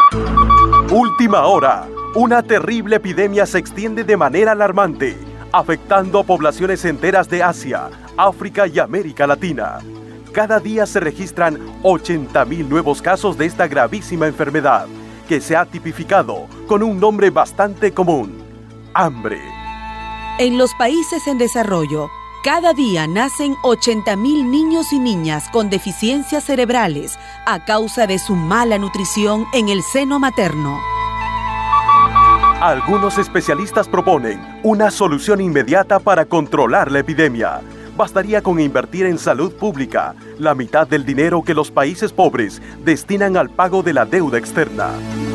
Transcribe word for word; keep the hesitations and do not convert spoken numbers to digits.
Última hora. Una terrible epidemia se extiende de manera alarmante, afectando a poblaciones enteras de Asia, África y América Latina. Cada día se registran ochenta mil nuevos casos de esta gravísima enfermedad, que se ha tipificado con un nombre bastante común: hambre. En los países en desarrollo, cada día nacen ochenta mil niños y niñas con deficiencias cerebrales a causa de su mala nutrición en el seno materno. Algunos especialistas proponen una solución inmediata para controlar la epidemia. Bastaría con invertir en salud pública la mitad del dinero que los países pobres destinan al pago de la deuda externa.